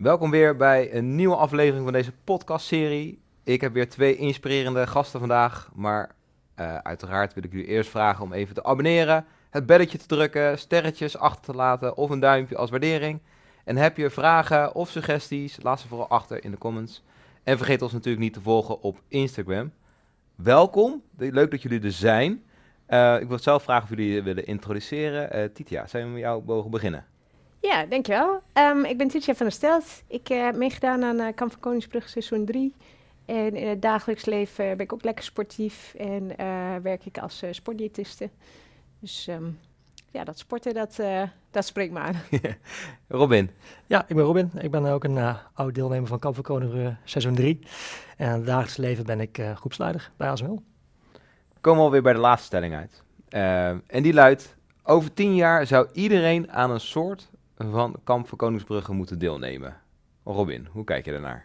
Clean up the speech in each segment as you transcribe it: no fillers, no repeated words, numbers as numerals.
Welkom weer bij een nieuwe aflevering van deze podcastserie. Ik heb weer 2 inspirerende gasten vandaag, maar uiteraard wil ik jullie eerst vragen om even te abonneren, het belletje te drukken, sterretjes achter te laten of een duimpje als waardering. En heb je vragen of suggesties, laat ze vooral achter in de comments. En vergeet ons natuurlijk niet te volgen op Instagram. Welkom, leuk dat jullie er zijn. Ik wil zelf vragen of jullie je willen introduceren. Titia, zijn we met jou mogen beginnen? Ja, dankjewel. Ik ben Titia van der Stelt. Ik heb meegedaan aan Kamp van Koningsbrug seizoen 3. En in het dagelijks leven ben ik ook lekker sportief en werk ik als sportdiëtiste. Dus ja, dat sporten, dat spreekt me aan. Robin. Ja, ik ben Robin. Ik ben ook een oud deelnemer van Kamp van Koningsbrug seizoen 3. En in het dagelijks leven ben ik groepsleider bij ASML. Komen we alweer bij de laatste stelling uit. En die luidt: over 10 jaar zou iedereen aan een soort van Kamp van Koningsbrugge moeten deelnemen. Robin, hoe kijk je daarnaar?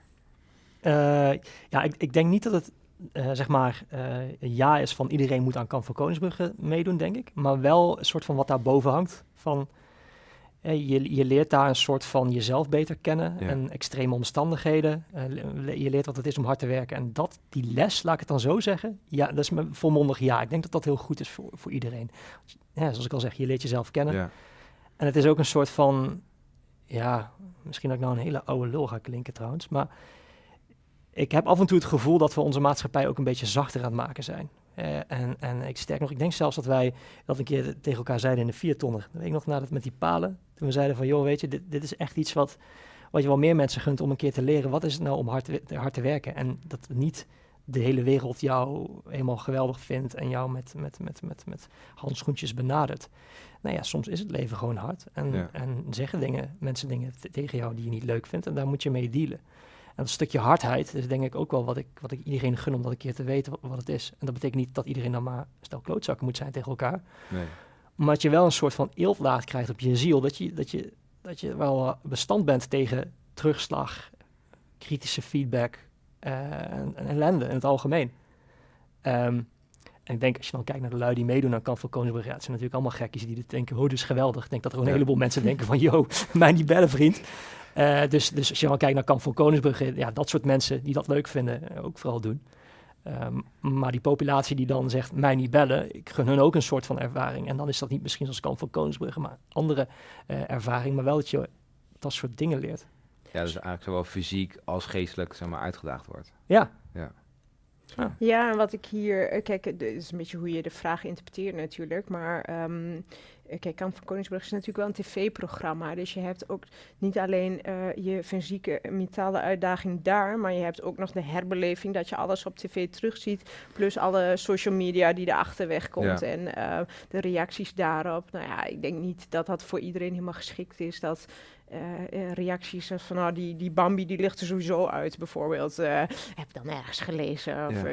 Ja, ik denk niet dat het een ja is van iedereen moet aan Kamp van Koningsbrugge meedoen, denk ik. Maar wel een soort van wat daar boven hangt. Van, je leert daar een soort van jezelf beter kennen en extreme omstandigheden. Je leert wat het is om hard te werken. En die les, laat ik het dan zo zeggen, ja, dat is me volmondig ja. Ik denk dat dat heel goed is voor iedereen. Ja, zoals ik al zeg, je leert jezelf kennen. Ja. En het is ook een soort van, ja, misschien dat ik nou een hele oude lul ga klinken trouwens, maar ik heb af en toe het gevoel dat we onze maatschappij ook een beetje zachter aan het maken zijn. Ik denk zelfs dat wij dat een keer tegen elkaar zeiden in de 4-tonner. Weet ik nog, met die palen. Toen we zeiden van, joh, weet je, dit is echt iets wat je wel meer mensen gunt om een keer te leren. Wat is het nou om hard te werken? En dat niet de hele wereld jou helemaal geweldig vindt en jou met handschoentjes benadert. Nou ja, soms is het leven gewoon hard. En zeggen mensen dingen tegen jou die je niet leuk vindt. En daar moet je mee dealen. En dat stukje hardheid is denk ik ook wel wat ik iedereen gun om dat een keer te weten wat het is. En dat betekent niet dat iedereen dan maar stel klootzakken moet zijn tegen elkaar. Nee. Maar dat je wel een soort van eeltlaag krijgt op je ziel. Dat je wel bestand bent tegen terugslag, kritische feedback en ellende in het algemeen. En ik denk, als je dan kijkt naar de lui die meedoen aan Kamp van Koningsbrugge, het zijn natuurlijk allemaal gekkies die denken, oh, dit is geweldig. Ik denk dat er een heleboel mensen denken van, yo, mij niet bellen, vriend. Dus als je dan kijkt naar Kamp van Koningsbrugge, ja, dat soort mensen die dat leuk vinden, ook vooral doen. Maar die populatie die dan zegt, mij niet bellen, ik gun hun ook een soort van ervaring. En dan is dat niet misschien zoals Kamp van Koningsbrugge, maar andere ervaring. Maar wel dat je dat soort dingen leert. Ja, dus eigenlijk zowel fysiek als geestelijk, zeg maar, uitgedaagd wordt. Ja. Ja, en wat ik hier... Kijk, het is een beetje hoe je de vraag interpreteert natuurlijk, maar... Kijk, Kamp van Koningsbrugge is natuurlijk wel een tv-programma. Dus je hebt ook niet alleen je fysieke mentale uitdaging daar, maar je hebt ook nog de herbeleving dat je alles op tv terugziet. Plus alle social media die erachter wegkomt en de reacties daarop. Nou ja, ik denk niet dat dat voor iedereen helemaal geschikt is. Dat reacties van nou, die Bambi die ligt er sowieso uit, bijvoorbeeld. Heb dan ergens gelezen. Of,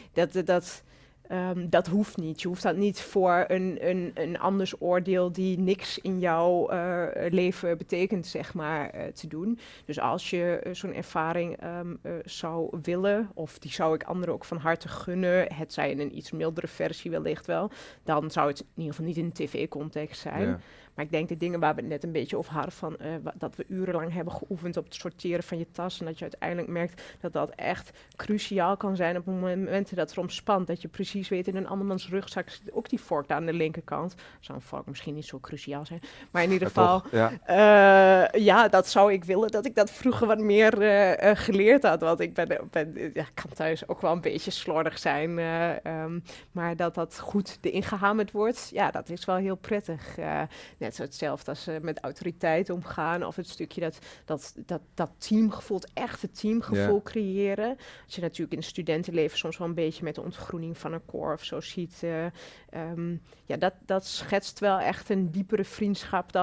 dat hoeft niet. Je hoeft dat niet voor een anders oordeel die niks in jouw leven betekent, zeg maar, te doen. Dus als je zo'n ervaring zou willen, of die zou ik anderen ook van harte gunnen, het zij in een iets mildere versie wellicht wel, dan zou het in ieder geval niet in een tv-context zijn. Ja. Maar ik denk de dingen waar we het net een beetje over hadden, van dat we urenlang hebben geoefend op het sorteren van je tas, en dat je uiteindelijk merkt dat dat echt cruciaal kan zijn op momenten dat het erom spant. Dat je precies weet, in een andermans rugzak zit ook die vork aan de linkerkant. Zou een vork misschien niet zo cruciaal zijn. Maar in ieder geval, toch, ja, dat zou ik willen dat ik dat vroeger wat meer geleerd had. Want ik kan thuis ook wel een beetje slordig zijn. Maar dat goed erin gehamerd wordt, ja, dat is wel heel prettig. Net zo hetzelfde als met autoriteit omgaan. Of het stukje dat teamgevoel, het echte teamgevoel creëren. Als je natuurlijk in het studentenleven soms wel een beetje met de ontgroening van een koor of zo ziet. Dat schetst wel echt een diepere vriendschap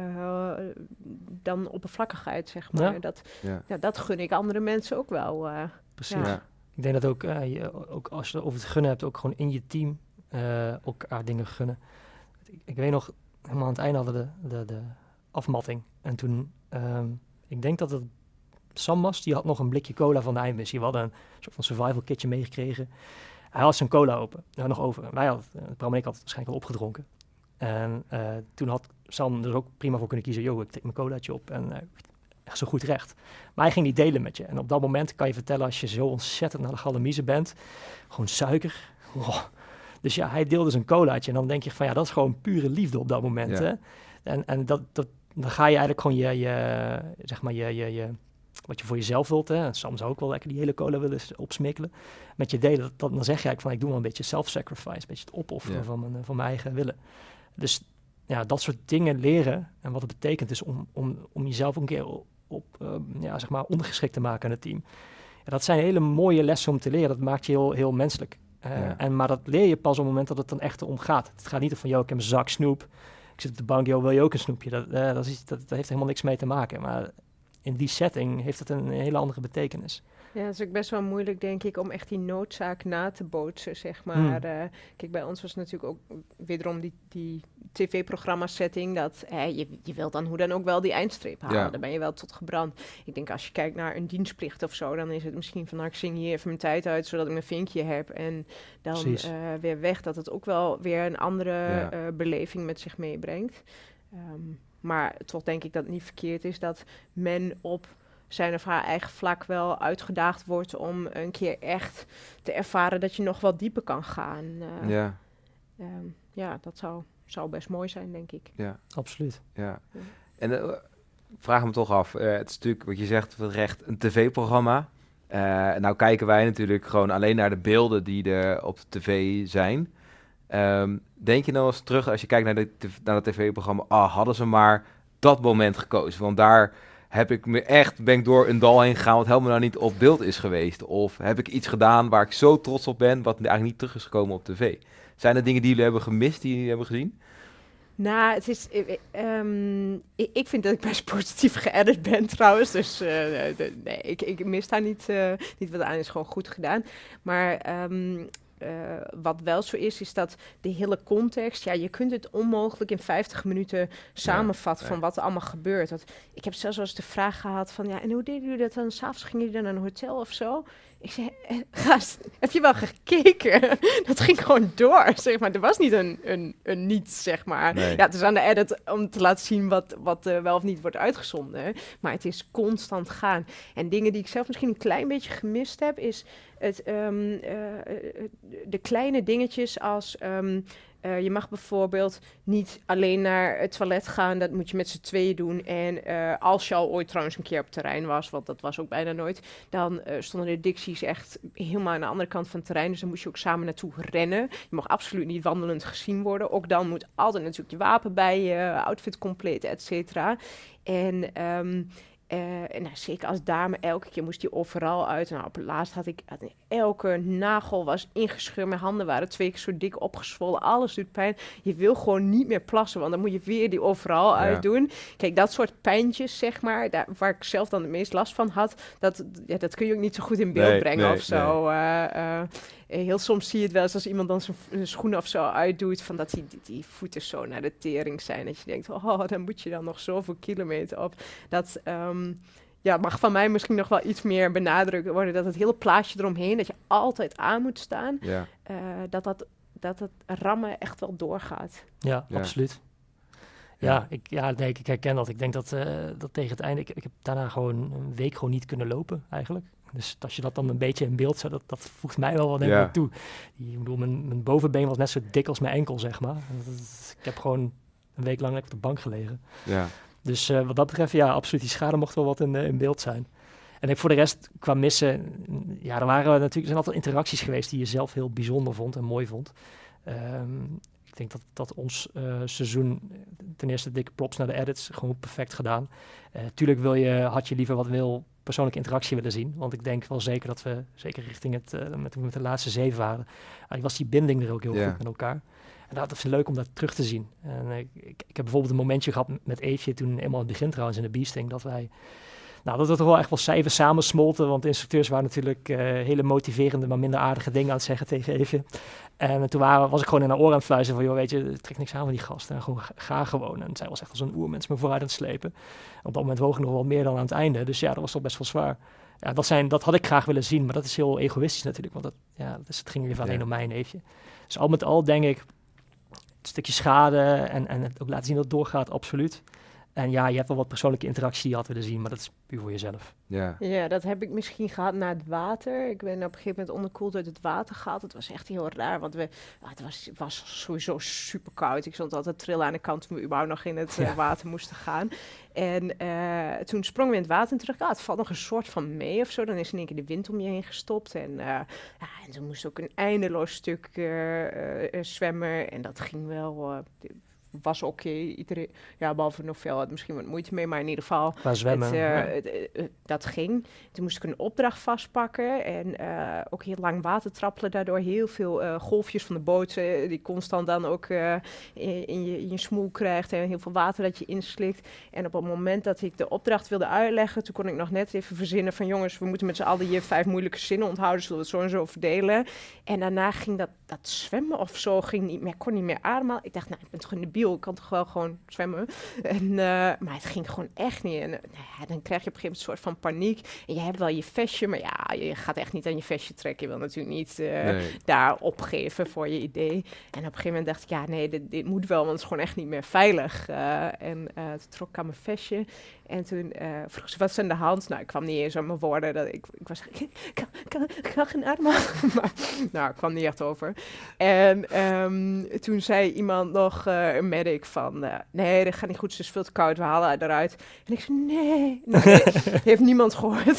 dan oppervlakkigheid, zeg maar. Ja. Dat gun ik andere mensen ook wel. Precies. Ja. Ik denk dat ook als je het over het gunnen hebt, ook gewoon in je team elkaar dingen gunnen. Ik weet nog, helemaal aan het einde hadden de afmatting. En toen, ik denk dat het Sam was, die had nog een blikje cola van de eindmissie. We hadden een soort van survival kitje meegekregen. Hij had zijn cola nog over. Wij hadden, Bram en ik had het waarschijnlijk al opgedronken. En toen had Sam dus ook prima voor kunnen kiezen, ik trek mijn colaatje op en echt zo goed recht. Maar hij ging die delen met je. En op dat moment kan je vertellen, als je zo ontzettend naar de galamiezen bent, gewoon suiker. Oh. Dus ja, hij deelde zijn colaatje. En dan denk je van, ja, dat is gewoon pure liefde op dat moment. Ja. Hè? En dan ga je eigenlijk gewoon wat je voor jezelf wilt. Hè? Sam zou ook wel lekker die hele cola willen opsmikkelen. Met je delen, dan zeg je eigenlijk van, ik doe wel een beetje self-sacrifice. Een beetje het opofferen van mijn eigen willen. Dus ja, dat soort dingen leren. En wat het betekent is om jezelf een keer ondergeschikt te maken aan het team. Ja, dat zijn hele mooie lessen om te leren. Dat maakt je heel, heel menselijk. Maar dat leer je pas op het moment dat het dan echt om gaat. Het gaat niet van, ik heb een zak snoep. Ik zit op de bank, wil je ook een snoepje? Dat heeft helemaal niks mee te maken. Maar in die setting heeft het een hele andere betekenis. Ja, het is ook best wel moeilijk, denk ik, om echt die noodzaak na te bootsen, zeg maar. Kijk, bij ons was natuurlijk ook wederom die tv-programma-setting, dat je wilt dan hoe dan ook wel die eindstreep halen. Ja. Dan ben je wel tot gebrand. Ik denk, als je kijkt naar een dienstplicht of zo, dan is het misschien van, ik zing hier even mijn tijd uit, zodat ik mijn vinkje heb. En dan weer weg, dat het ook wel weer een andere beleving met zich meebrengt. Maar toch denk ik dat het niet verkeerd is dat men op zijn of haar eigen vlak wel uitgedaagd wordt om een keer echt te ervaren dat je nog wat dieper kan gaan. Dat zou best mooi zijn, denk ik. Ja, absoluut. Ja. En ik vraag me toch af, het is natuurlijk wat je zegt, recht een tv-programma. Nou kijken wij natuurlijk gewoon alleen naar de beelden die er op de tv zijn. Denk je nou eens terug, als je kijkt naar het tv-programma, hadden ze maar dat moment gekozen, want daar ben ik door een dal heen gegaan wat helemaal nou niet op beeld is geweest. Of heb ik iets gedaan waar ik zo trots op ben, wat eigenlijk niet terug is gekomen op tv. Zijn er dingen die jullie hebben gemist, die jullie hebben gezien? Nou, het is, ik vind dat ik best positief geëdit ben trouwens. Dus nee, ik mis daar niet wat aan, is gewoon goed gedaan. Maar wat wel zo is dat de hele context, je kunt het onmogelijk in 50 minuten samenvatten van wat er allemaal gebeurt. Ik heb zelfs wel eens de vraag gehad van, en hoe deden jullie dat dan? 'S Avonds gingen jullie dan naar een hotel of zo? Ik zei, gast, heb je wel gekeken? Dat ging gewoon door, zeg maar. Er was niet een niets, zeg maar. Nee. Ja, het is aan de edit om te laten zien wat wel of niet wordt uitgezonden. Maar het is constant gaan. En dingen die ik zelf misschien een klein beetje gemist heb, is de kleine dingetjes als je mag bijvoorbeeld niet alleen naar het toilet gaan, dat moet je met z'n tweeën doen. En als je al ooit trouwens een keer op het terrein was, want dat was ook bijna nooit, dan stonden de dicties echt helemaal aan de andere kant van het terrein. Dus dan moest je ook samen naartoe rennen. Je mag absoluut niet wandelend gezien worden. Ook dan moet altijd natuurlijk je wapen bij je, outfit compleet, et cetera. En zeker als dame, elke keer moest die overal uit. Nou, op het laatst had elke nagel was ingescheurd. Mijn handen waren 2 keer zo dik opgezwollen. Alles doet pijn. Je wil gewoon niet meer plassen, want dan moet je weer die overal uit doen. Kijk, dat soort pijntjes, zeg maar, waar ik zelf dan het meest last van had, dat kun je ook niet zo goed in beeld brengen of zo. Heel soms zie je het wel eens als iemand dan zijn schoenen of zo uitdoet, van dat die voeten zo naar de tering zijn. Dat je denkt, dan moet je dan nog zoveel kilometer op. Dat mag van mij misschien nog wel iets meer benadrukt worden. Dat het hele plaatje eromheen, dat je altijd aan moet staan. Ja. Dat het rammen echt wel doorgaat. Ja, absoluut. Ik herken dat. Ik denk dat tegen het einde, ik heb daarna gewoon een week gewoon niet kunnen lopen eigenlijk. Dus als je dat dan een beetje in beeld zet, dat voegt mij wel wat toe. Ik bedoel, mijn bovenbeen was net zo dik als mijn enkel, zeg maar. Ik heb gewoon een week lang op de bank gelegen. Ja. Dus wat dat betreft, absoluut, die schade mocht wel wat in beeld zijn. En voor de rest, qua missen, er zijn altijd interacties geweest die je zelf heel bijzonder vond en mooi vond. Ik denk dat ons seizoen, ten eerste dikke props naar de edits, gewoon perfect gedaan. Tuurlijk had je liever wat persoonlijke interactie willen zien. Want ik denk wel zeker dat we, zeker richting met de laatste 7 waren, was die binding er ook heel goed met elkaar. En dat is leuk om dat terug te zien. En ik heb bijvoorbeeld een momentje gehad met Eefje, toen helemaal in het begin trouwens in de beasting, dat we toch wel echt wel cijfers samen smolten, want de instructeurs waren natuurlijk hele motiverende, maar minder aardige dingen aan het zeggen tegen Eefje. En toen was ik gewoon in haar oor aan het fluisteren van, joh, weet je, trek niks aan van die gasten. En gewoon, ga gewoon. En zij was echt als een oermens me vooruit aan het slepen. Op dat moment woog ik nog wel meer dan aan het einde. Dus dat was toch best wel zwaar. Ja, dat had ik graag willen zien, maar dat is heel egoïstisch natuurlijk. Want het ging weer alleen om mij en Eefje. Dus al met al denk ik, een stukje schade en het ook laten zien dat het doorgaat, absoluut. En ja, je hebt wel wat persoonlijke interactie die je had willen zien, maar dat is puur voor jezelf. Ja. Ja, dat heb ik misschien gehad na het water. Ik ben op een gegeven moment onderkoeld uit het water gehaald. Het was echt heel raar, want het was sowieso super koud. Ik stond altijd trillen aan de kant toen we überhaupt nog in het water moesten gaan. En toen sprongen we in het water en toen dacht ik, het valt nog een soort van mee of zo. Dan is in één keer de wind om je heen gestopt. En toen moest ook een eindeloos stuk zwemmen. En dat ging wel... was oké. Iedereen, behalve Novel had misschien wat moeite mee, maar in ieder geval... Qua zwemmen. Dat ging. Toen moest ik een opdracht vastpakken en ook heel lang water trappelen daardoor. Heel veel golfjes van de boot die constant dan ook in je smoel krijgt en heel veel water dat je inslikt. En op het moment dat ik de opdracht wilde uitleggen, toen kon ik nog net even verzinnen van jongens, we moeten met z'n allen hier 5 moeilijke zinnen onthouden, zullen we het zo en zo verdelen. En daarna ging dat zwemmen of zo, kon niet meer ademhalen. Ik dacht, ik ben toch in de biel, ik kan toch wel gewoon zwemmen. En, maar het ging gewoon echt niet. En dan krijg je op een gegeven moment een soort van paniek. En je hebt wel je vestje, maar je gaat echt niet aan je vestje trekken. Je wil natuurlijk niet daar opgeven voor je idee. En op een gegeven moment dacht ik, nee, dit moet wel, want het is gewoon echt niet meer veilig. Toen trok ik aan mijn vestje. En toen vroeg ze, wat is aan de hand? Nou, ik kwam niet eens aan mijn woorden. Ik was, ik kan geen ademhalen. Maar ik kwam niet echt over. En toen zei iemand nog, een medic, van... nee, dat gaat niet goed, ze is veel te koud, we halen haar eruit. En ik zei, nee, heeft niemand gehoord.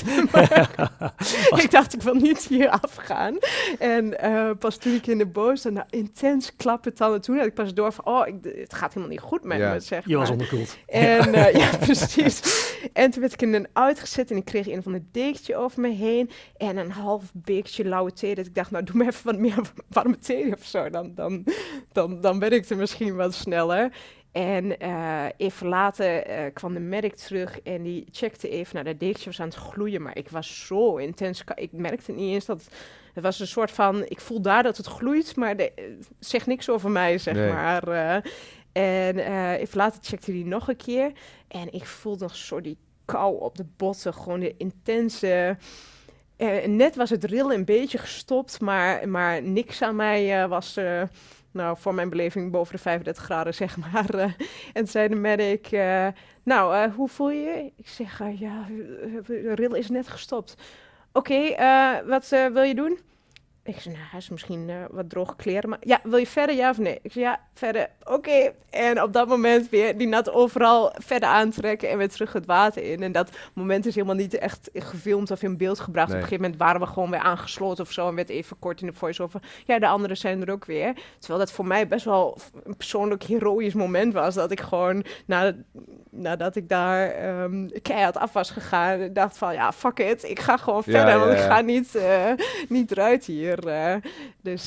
Ik dacht, ik wil niet hier afgaan. En pas toen ik in de boot stond, intens klappen tanden. Toen had ik pas door van, het gaat helemaal niet goed met me, zeg maar. Je was onderkoeld. En ja, precies. En toen werd ik in een uitgezet en ik kreeg een van de dekentje over me heen. En een half bekertje lauwe thee. Dat ik dacht, nou, doe me even wat meer warme thee of zo. Dan ben ik er misschien wat sneller. En even later kwam de medic terug en die checkte even. Nou, dat dekentje was aan het gloeien, maar ik was zo intens. Ik merkte niet eens dat... Het was een soort van... Ik voel daar dat het gloeit, maar zegt niks over mij, zeg maar. En even later checkte hij nog een keer. En ik voelde nog zo die kou op de botten. Gewoon de intense... net was het rillen een beetje gestopt, maar niks aan mij was... voor mijn beleving boven de 35 graden, zeg maar. En zei de medic, hoe voel je je? Ik zeg, de rillen is net gestopt. Oké, wat wil je doen? Ik zei, hij is misschien wat droge kleren, maar ja, wil je verder, ja of nee? Ik zei, ja, verder, oké. En op dat moment weer die nat overal verder aantrekken en weer terug het water in. En dat moment is helemaal niet echt gefilmd of in beeld gebracht. Nee. Op een gegeven moment waren we gewoon weer aangesloten of zo en werd even kort in de voice-over. Ja, de anderen zijn er ook weer. Terwijl dat voor mij best wel een persoonlijk heroïsch moment was, dat ik gewoon, nadat ik daar keihard af was gegaan, dacht van, ja, fuck it, ik ga gewoon verder, want ik ga niet eruit hier. Dus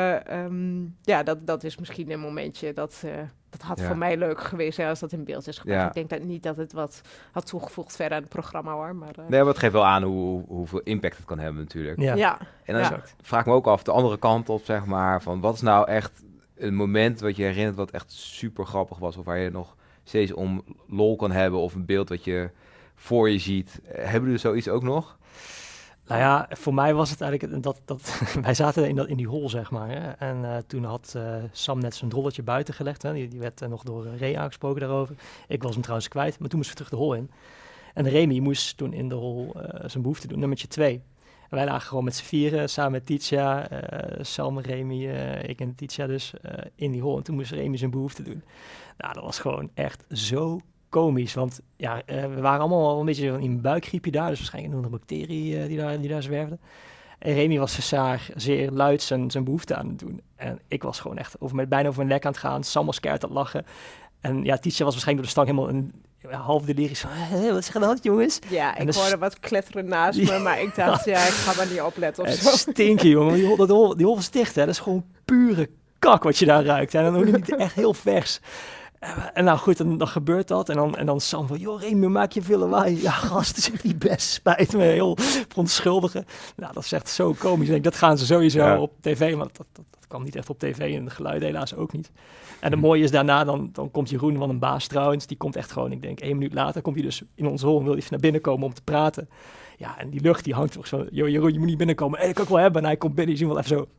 dat is misschien een momentje dat had voor mij leuk geweest als dat in beeld is gebracht. Ja. Ik denk niet dat het wat had toegevoegd verder aan het programma, hoor. Maar, nee, maar het geeft wel aan hoeveel impact het kan hebben natuurlijk. Ja. En dan vraag ik me ook af de andere kant op, zeg maar, van wat is nou echt een moment wat je herinnert wat echt super grappig was, of waar je nog steeds om lol kan hebben, of een beeld wat je voor je ziet. Hebben jullie zoiets ook nog? Nou ja, voor mij was het eigenlijk dat wij zaten in die hol, zeg maar. Hè? En toen had Sam net zijn drolletje buiten gelegd. Hè? Die werd nog door Ray aangesproken daarover. Ik was hem trouwens kwijt, maar toen moesten we terug de hol in. En Remy moest toen in de hol zijn behoefte doen, nummertje 2. En wij lagen gewoon met z'n vieren, samen met Titia, Sam, Remy, ik en Titia dus, in die hol. En toen moest Remy zijn behoefte doen. Nou, dat was gewoon echt zo komisch, want ja, we waren allemaal wel een beetje in een buikgriepje daar, dus waarschijnlijk nog een bacterie die daar zwerfde. En Remy was zeer luid zijn behoefte aan het doen. En ik was gewoon echt bijna over mijn nek aan het gaan. Sam was keihard aan het lachen. En ja, Titia was waarschijnlijk door de stang helemaal half delirisch van, wat zeg je dat, jongens? Ja, ik hoorde wat kletteren naast me, maar ik dacht, ik ga maar niet opletten of zo. Stinken, jongen. Die hol was dicht, hè. Dat is gewoon pure kak wat je daar ruikt. En dan ook niet echt heel vers. En nou goed, dan gebeurt dat. En dan Sam van, joh Remy, maak je veel lawaai. Ja, gast, is echt niet best. Spijt me, heel verontschuldigen. Nou, dat is echt zo komisch. Ik denk, dat gaan ze sowieso op tv, want dat kwam niet echt op tv en de geluiden helaas ook niet. En het mooie is daarna, dan komt Jeroen van een baas trouwens. Die komt echt gewoon, ik denk 1 minuut later, komt hij dus in ons hol en wil hij naar binnen komen om te praten. Ja, en die lucht die hangt toch zo, joh Jeroen, je moet niet binnenkomen. Dat kan ik wel hebben. En hij komt binnen, je ziet wel even zo.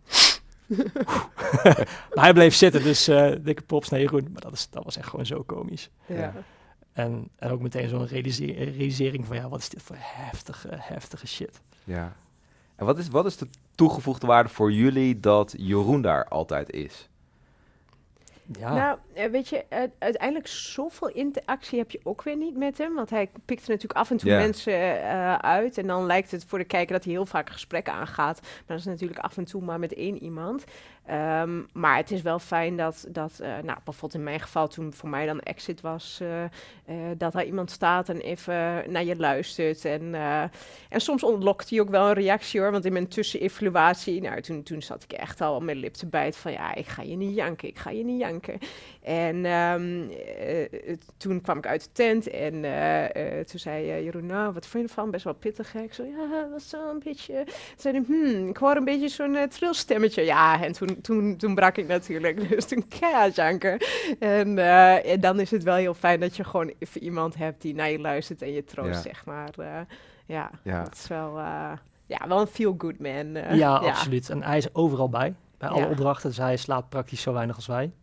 Maar hij bleef zitten, dus dikke props naar Jeroen. Maar dat was echt gewoon zo komisch. Ja. En ook meteen zo'n realisering van, wat is dit voor heftige shit. Ja. En wat is de toegevoegde waarde voor jullie dat Jeroen daar altijd is? Ja. Nou, weet je, uiteindelijk zoveel interactie heb je ook weer niet met hem. Want hij pikt er natuurlijk af en toe mensen uit. En dan lijkt het voor de kijker dat hij heel vaak gesprekken aangaat. Maar dat is natuurlijk af en toe maar met één iemand. Maar het is wel fijn dat bijvoorbeeld in mijn geval toen voor mij dan exit was, dat er iemand staat en even naar je luistert. En soms ontlokt hij ook wel een reactie hoor, want in mijn tussenevaluatie, toen zat ik echt al mijn lip te bijten van ik ga je niet janken. En toen kwam ik uit de tent en toen zei Jeroen, nou, wat vind je ervan? Best wel pittig, hè? Ik zo, dat was zo een beetje... Toen zei hij, ik hoor een beetje zo'n trilstemmetje. Ja, en toen brak ik natuurlijk, dus toen keihard janken. En dan is het wel heel fijn dat je gewoon even iemand hebt die naar je luistert en je troost, zeg maar. Dat is wel, wel een feel-good man. Ja, absoluut. En hij is overal bij alle opdrachten, dus hij slaapt praktisch zo weinig als wij.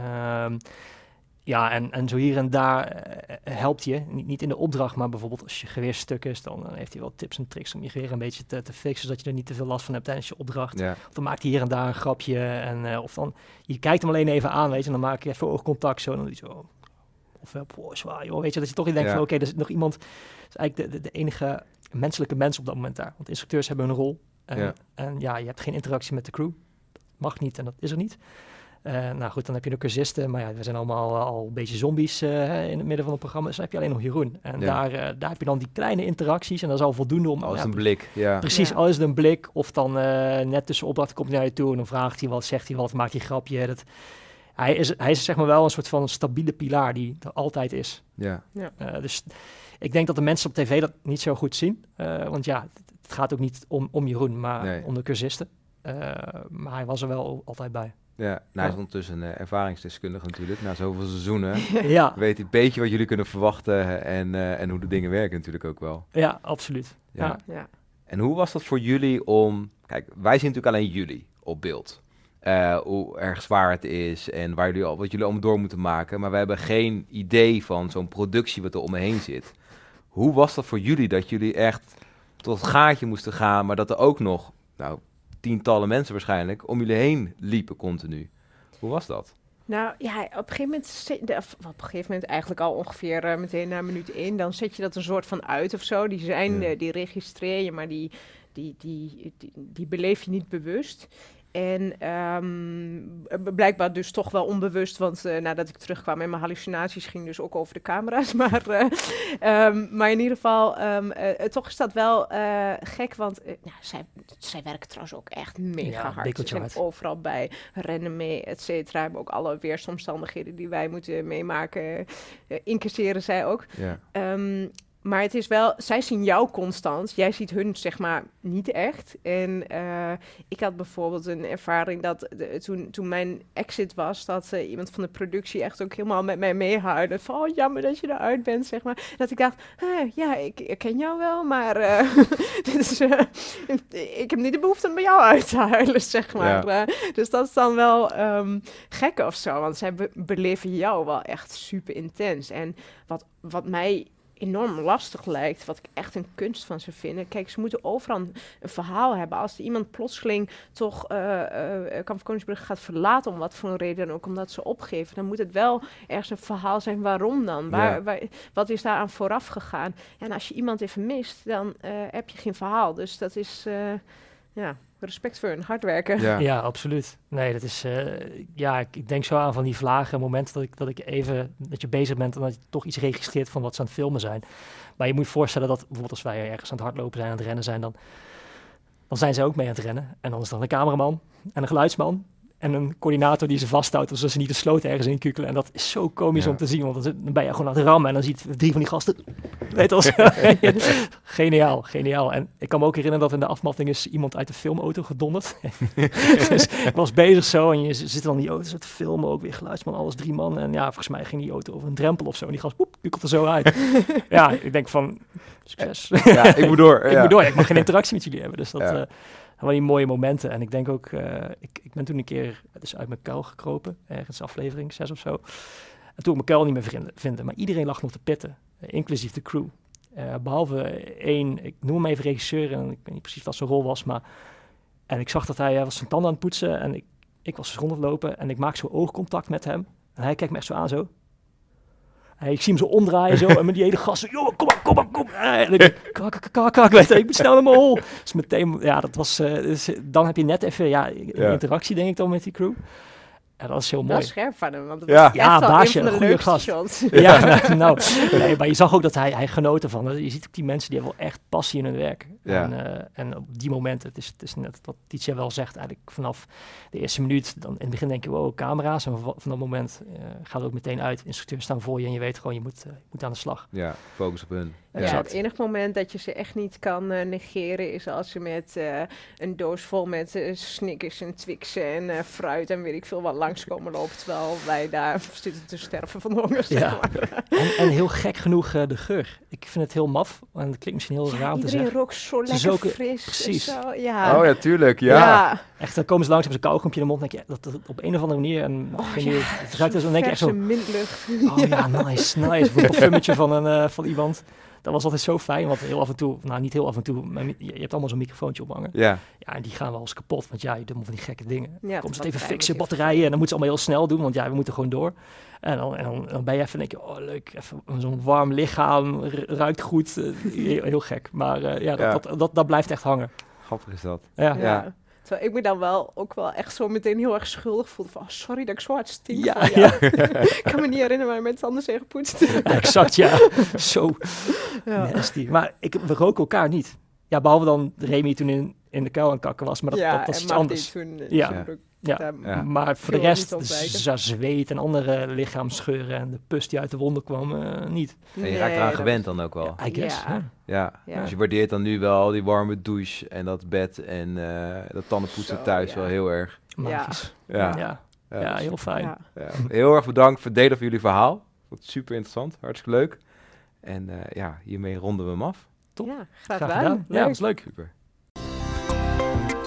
En zo hier en daar helpt je, niet in de opdracht, maar bijvoorbeeld als je geweer stuk is, dan heeft hij wel tips en tricks om je geweer een beetje te fixen, zodat je er niet te veel last van hebt tijdens je opdracht. Ja. Of dan maakt hij hier en daar een grapje, of dan, je kijkt hem alleen even aan, weet je, en dan maak je even oogcontact zo, en dan doe je zo, of zwaar, joh, weet je, dat je toch denkt van, oké, er zit nog iemand, dat is eigenlijk de enige menselijke mens op dat moment daar, want instructeurs hebben een rol, en je hebt geen interactie met de crew, dat mag niet en dat is er niet. Nou goed, dan heb je de cursisten, maar we zijn allemaal al een beetje zombies in het midden van het programma, dus dan heb je alleen nog Jeroen. En daar heb je dan die kleine interacties en dat is al voldoende om... Als een blik, ja. Precies, al is het een blik, of dan net tussen opdrachten komt hij naar je toe en dan vraagt hij wat, zegt hij wat, maakt hij een grapje. Hij is zeg maar wel een soort van stabiele pilaar die er altijd is. Ja. Dus ik denk dat de mensen op tv dat niet zo goed zien, want het gaat ook niet om Jeroen, maar om de cursisten. Maar hij was er wel altijd bij. Ja, hij is ondertussen een ervaringsdeskundige natuurlijk. Na zoveel seizoenen weet hij een beetje wat jullie kunnen verwachten en hoe de dingen werken natuurlijk ook wel. Ja, absoluut. Ja. En hoe was dat voor jullie om... Kijk, wij zien natuurlijk alleen jullie op beeld. Hoe erg zwaar het is en wat jullie allemaal door moeten maken. Maar we hebben geen idee van zo'n productie wat er om me heen zit. Hoe was dat voor jullie dat jullie echt tot het gaatje moesten gaan, maar dat er ook nog... tientallen mensen waarschijnlijk om jullie heen liepen continu. Hoe was dat? Nou ja, op een gegeven moment eigenlijk al ongeveer meteen na minuut 1, dan zet je dat een soort van uit of zo. Die registreer je, maar die beleef je niet bewust. En blijkbaar dus toch wel onbewust, want nadat ik terugkwam en mijn hallucinaties gingen dus ook over de camera's. Maar in ieder geval, toch is dat wel gek, want zij werken trouwens ook echt mega hard. Ze zijn overal bij, rennen mee, et cetera. Hebben ook alle weersomstandigheden die wij moeten meemaken, incasseren zij ook. Ja. Maar het is wel, zij zien jou constant, jij ziet hun zeg maar niet echt. En ik had bijvoorbeeld een ervaring dat toen mijn exit was, dat iemand van de productie echt ook helemaal met mij meehuilde. Van, jammer dat je eruit bent, zeg maar. Dat ik dacht, ik ken jou wel, maar ik heb niet de behoefte om bij jou uit te huilen, zeg maar. Ja. Dus dat is dan wel gek of zo, want zij beleven jou wel echt super intens. En wat mij enorm lastig lijkt, wat ik echt een kunst van ze vinden. Kijk, ze moeten overal een verhaal hebben. Als er iemand plotseling toch Kamp van Koningsbrugge gaat verlaten, om wat voor een reden dan ook, omdat ze opgeven, dan moet het wel ergens een verhaal zijn. Waarom dan? Wat is daar aan vooraf gegaan? En als je iemand even mist, dan heb je geen verhaal. Dus dat is, respect voor hun hard werken. Ja, absoluut. Nee, dat is, ik denk zo aan van die vlagen, momenten dat je bezig bent en dat je toch iets registreert van wat ze aan het filmen zijn. Maar je moet je voorstellen dat bijvoorbeeld als wij ergens aan het hardlopen zijn, aan het rennen zijn, dan zijn zij ook mee aan het rennen. En dan is er een cameraman en een geluidsman en een coördinator die ze vasthoudt, zodat ze niet de sloot ergens in kukelen. En dat is zo komisch om te zien, want dan ben je gewoon aan het rammen en dan ziet 3 van die gasten. Weet als Geniaal. En ik kan me ook herinneren dat in de afmatting is iemand uit de filmauto gedonderd. Dus ik was bezig zo en je zit dan in die auto te filmen, ook weer geluidsman, alles 3 man. En volgens mij ging die auto over een drempel of zo. En die gast, kukelt er zo uit. Ik denk van, succes. Ja, ik moet door. Ik mag geen interactie met jullie hebben. Dus dat... Wel die mooie momenten. En ik denk ook, ik ben toen een keer dus uit mijn kuil gekropen, ergens aflevering 6 of zo. En En toen ik mijn kuil niet meer vinden. Maar iedereen lag nog te pitten, inclusief de crew. Behalve één, ik noem hem even regisseur, en ik weet niet precies wat zijn rol was, maar... En ik zag dat hij was zijn tanden aan het poetsen en ik was rond het lopen en ik maak zo oogcontact met hem. En hij kijkt me echt zo aan zo. En ik zie hem zo omdraaien zo en met die hele gast zo, joh, kom. En ik kak, weet je, ik moet snel naar mijn hol. Dus meteen, ja, dat was, dus dan heb je net even, een interactie denk ik dan met die crew. En dat is heel mooi. Dat is scherp van hem, want het Ja. was echt wel baasje, een van de goede leukste gast. shots. Nee, maar je zag ook dat hij genoten van. Je ziet ook die mensen die hebben wel echt passie in hun werk. Ja. En op die momenten, het is net wat Titia wel zegt, eigenlijk vanaf de eerste minuut, dan in het begin denk je, wow, camera's. En van dat moment gaat het ook meteen uit. Instructeurs staan voor je en je weet gewoon, je moet aan de slag. Ja, focus op hun. Ja, het enige moment dat je ze echt niet kan negeren is als ze met een doos vol met Snickers en Twixen en fruit en weet ik veel wat langskomen lopen, terwijl wij daar zitten te sterven van de honger. Zeg maar. En heel gek genoeg de geur. Ik vind het heel maf en dat klinkt misschien heel raar om te zeggen. Iedereen rookt zo lekker fris. Precies. Zo, ja. Oh ja, tuurlijk. Ja. Echt, dan komen ze langs met een kauwgompje in de mond en denk je dat op een of andere manier het ruikt dus dan denk je echt zo. Mintlucht. Oh ja, nice. Een parfummetje van iemand. Dat was altijd zo fijn, want heel af en toe, nou niet heel af en toe, maar je hebt allemaal zo'n microfoontje ophangen. Ja. Ja, en die gaan wel eens kapot, want ja, je doet van die gekke dingen. Ja, Komt ze het even fixen, batterijen, en dan moeten ze allemaal heel snel doen, want ja, we moeten gewoon door. En dan ben je even, denk je, oh leuk, even zo'n warm lichaam, ruikt goed, heel gek. Maar dat blijft echt hangen. Grappig is dat. Ja. Terwijl ik me dan ook wel echt zo meteen heel erg schuldig voelde van, sorry dat ik zo hard stink. Ja. Ik kan me niet herinneren waar mensen anders zijn gepoetst. Ja, exact, ja. Zo nasty. Maar we roken elkaar niet. Ja, behalve dan Remy toen in de kuil aan het kakken was, maar dat is iets anders. Maar voor de rest, zweet en andere lichaamsgeuren en de pus die uit de wonden kwam, niet. En je raakt eraan gewend dan ook wel. I guess. Ja. Dus je waardeert dan nu wel die warme douche en dat bed en dat tandenpoetsen thuis wel heel erg. Magisch. Ja, heel fijn. Ja. Heel erg bedankt voor het delen van jullie verhaal. Ik vond het super interessant, hartstikke leuk. En hiermee ronden we hem af. Top. Ja, graag gedaan. Ja, dat was leuk. Super.